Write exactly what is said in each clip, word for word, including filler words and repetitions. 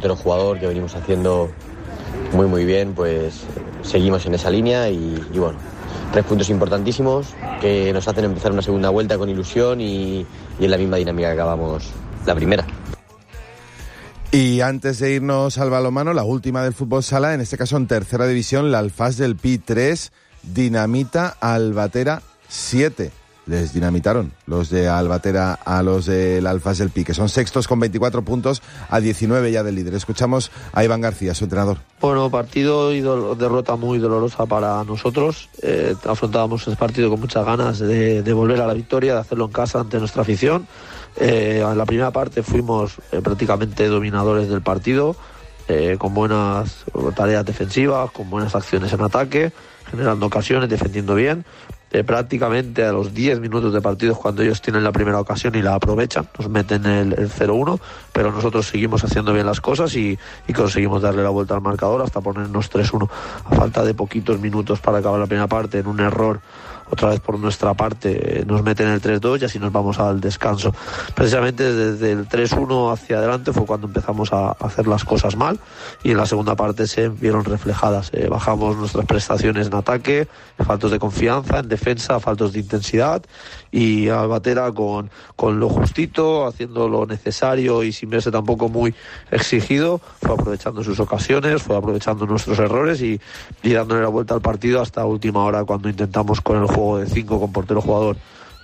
portero-jugador que venimos haciendo muy muy bien, pues seguimos en esa línea y, y bueno, tres puntos importantísimos que nos hacen empezar una segunda vuelta con ilusión y, y en la misma dinámica que acabamos la primera. Y antes de irnos al balonmano, la última del fútbol sala, en este caso en tercera división, la Alfás del Pi tres dinamita Albatera siete. Les dinamitaron los de Albatera a los del Alfás del Pi, que son sextos con veinticuatro puntos a diecinueve ya del líder. Escuchamos a Iván García, su entrenador. Bueno, partido y do- derrota muy dolorosa para nosotros. Eh, afrontábamos el partido con muchas ganas de, de volver a la victoria, de hacerlo en casa ante nuestra afición. Eh, en la primera parte fuimos eh, prácticamente dominadores del partido, eh, con buenas tareas defensivas, con buenas acciones en ataque, generando ocasiones, defendiendo bien. Eh, prácticamente a los diez minutos de partido es cuando ellos tienen la primera ocasión y la aprovechan, nos meten el, el cero uno, pero nosotros seguimos haciendo bien las cosas y, y conseguimos darle la vuelta al marcador hasta ponernos tres uno. A falta de poquitos minutos para acabar la primera parte, en un error otra vez por nuestra parte, nos meten el tres dos y así nos vamos al descanso. Precisamente desde el tres uno hacia adelante fue cuando empezamos a hacer las cosas mal y en la segunda parte se vieron reflejadas. Eh, bajamos nuestras prestaciones en ataque, faltos de confianza, en defensa, faltos de intensidad, y Albatera con, con lo justito, haciendo lo necesario y sin verse tampoco muy exigido, fue aprovechando sus ocasiones, fue aprovechando nuestros errores y, y dándole la vuelta al partido hasta última hora cuando intentamos con el juego de cinco con portero jugador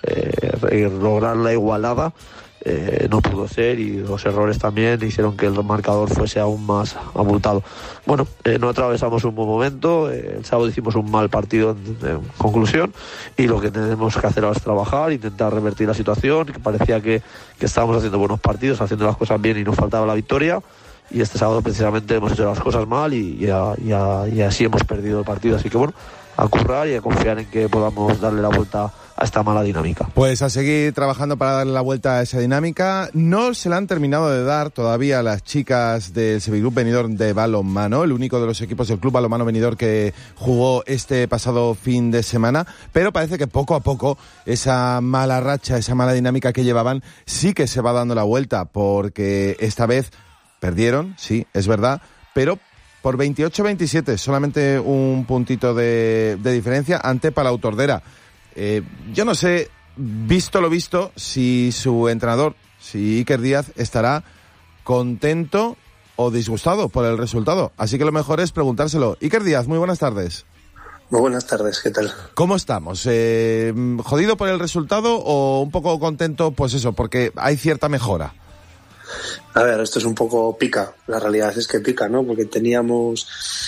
eh, lograr la igualada. Eh, no pudo ser y los errores también hicieron que el marcador fuese aún más abultado. Bueno, eh, no atravesamos un buen momento, eh, el sábado hicimos un mal partido en, en conclusión y lo que tenemos que hacer ahora es trabajar, intentar revertir la situación, que parecía que, que estábamos haciendo buenos partidos, haciendo las cosas bien y nos faltaba la victoria, y este sábado precisamente hemos hecho las cosas mal y, y, a, y, a, y así hemos perdido el partido, así que bueno, a currar y a confiar en que podamos darle la vuelta a esta mala dinámica. Pues a seguir trabajando para darle la vuelta a esa dinámica. No se la han terminado de dar todavía a las chicas del Sevillaclub Benidorm de balonmano, el único de los equipos del Club Balonmano Benidorm que jugó este pasado fin de semana, pero parece que poco a poco esa mala racha, esa mala dinámica que llevaban sí que se va dando la vuelta, porque esta vez perdieron, sí, es verdad, pero por veintiocho veintisiete, solamente un puntito de, de diferencia ante Palau Tordera. Eh, yo no sé, visto lo visto, si su entrenador, si Iker Díaz, estará contento o disgustado por el resultado. Así que lo mejor es preguntárselo. Iker Díaz, muy buenas tardes. Muy buenas tardes, ¿qué tal? ¿Cómo estamos? Eh, ¿Jodido por el resultado o un poco contento, pues eso, porque hay cierta mejora? A ver, esto es un poco pica, la realidad es que pica, ¿no? Porque teníamos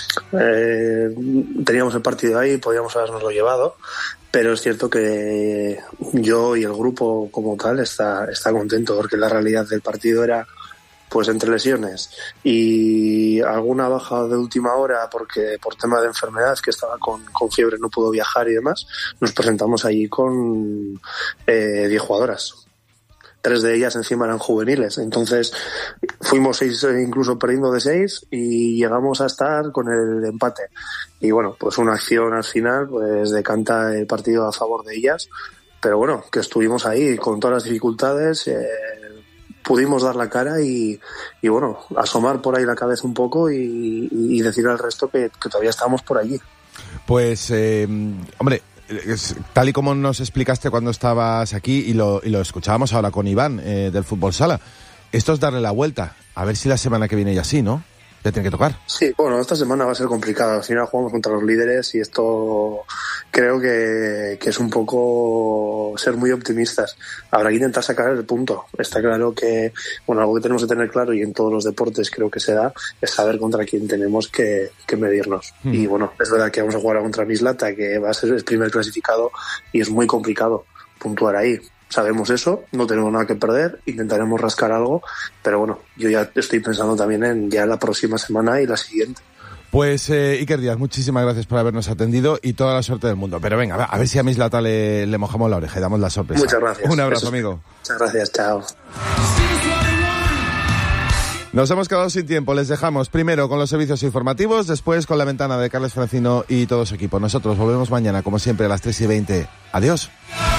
eh, teníamos el partido ahí, podíamos habernoslo llevado, pero es cierto que yo y el grupo como tal está, está contento, porque la realidad del partido era, pues entre lesiones y alguna baja de última hora porque por tema de enfermedad, que estaba con, con fiebre, no pudo viajar y demás, nos presentamos allí con eh, diez jugadoras. Tres de ellas encima eran juveniles, entonces fuimos seis, incluso perdiendo de seis, y llegamos a estar con el empate. Y bueno, pues una acción al final pues decanta el partido a favor de ellas, pero bueno, que estuvimos ahí con todas las dificultades, eh, pudimos dar la cara y, y bueno, asomar por ahí la cabeza un poco y, y decir al resto que, que todavía estamos por allí. Pues, eh, hombre, tal y como nos explicaste cuando estabas aquí y lo, y lo escuchábamos ahora con Iván eh, del Fútbol Sala, esto es darle la vuelta, a ver si la semana que viene ya sí, ¿no? Ya tiene que tocar. Sí, bueno, esta semana va a ser complicada. Al final jugamos contra los líderes y esto creo que, que es un poco ser muy optimistas. Habrá que intentar sacar el punto. Está claro que, bueno, algo que tenemos que tener claro, y en todos los deportes creo que se da, es saber contra quién tenemos que, que medirnos. Mm. Y bueno, es verdad que vamos a jugar contra Mislata, que va a ser el primer clasificado, y es muy complicado puntuar ahí. Sabemos eso, no tenemos nada que perder, intentaremos rascar algo, pero bueno, yo ya estoy pensando también en ya la próxima semana y la siguiente. Pues eh, Iker Díaz, muchísimas gracias por habernos atendido y toda la suerte del mundo. Pero venga, a ver si a Mislata le, le mojamos la oreja y damos la sorpresa. Muchas gracias. Un abrazo, eso, amigo. Muchas gracias, chao. Nos hemos quedado sin tiempo, les dejamos primero con los servicios informativos, después con la ventana de Carles Francino y todo su equipo. Nosotros volvemos mañana, como siempre, a las tres y veinte. Adiós.